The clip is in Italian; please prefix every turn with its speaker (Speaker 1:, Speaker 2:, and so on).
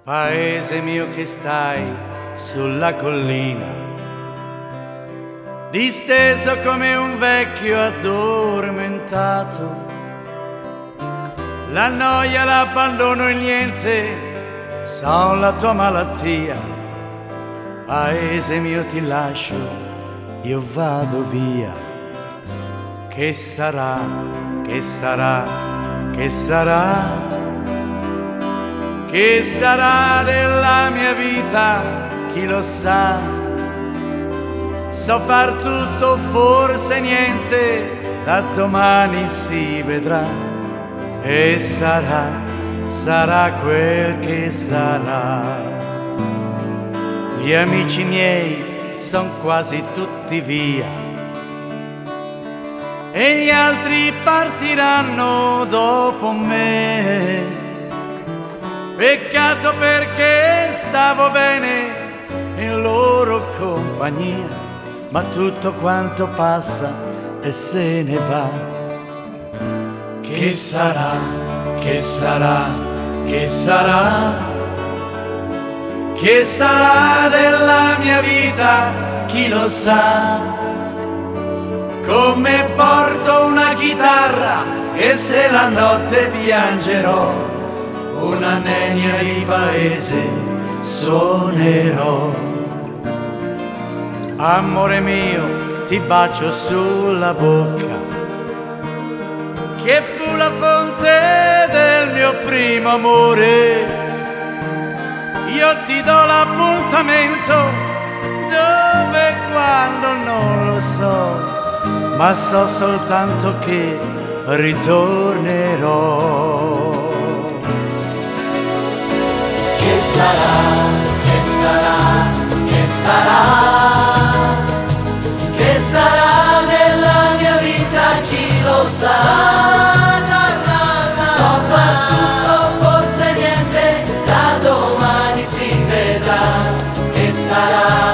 Speaker 1: Paese mio che stai sulla collina, disteso come un vecchio addormentato. La noia, l'abbandono e niente son la tua malattia. Paese mio ti lascio, io vado via. Che sarà, che sarà, che sarà? Che sarà della mia vita, chi lo sa? So far tutto, forse niente, da domani si vedrà. E sarà, sarà quel che sarà. Gli amici miei son quasi tutti via e gli altri partiranno dopo me. Peccato perché stavo bene in loro compagnia, ma tutto quanto passa e se ne va. Che sarà, che sarà, che sarà? Che sarà della mia vita, chi lo sa? Come porto una chitarra e se la notte piangerò, una nenia di paese suonerò. Amore mio, ti bacio sulla bocca, che fu la fonte del mio primo amore. Io ti do l'appuntamento, dove e quando non lo so, ma so soltanto che ritornerò.
Speaker 2: Che sarà, che sarà, che sarà? Che sarà della mia vita, chi lo sa? Soprattutto forse niente, da domani si vedrà. Che sarà?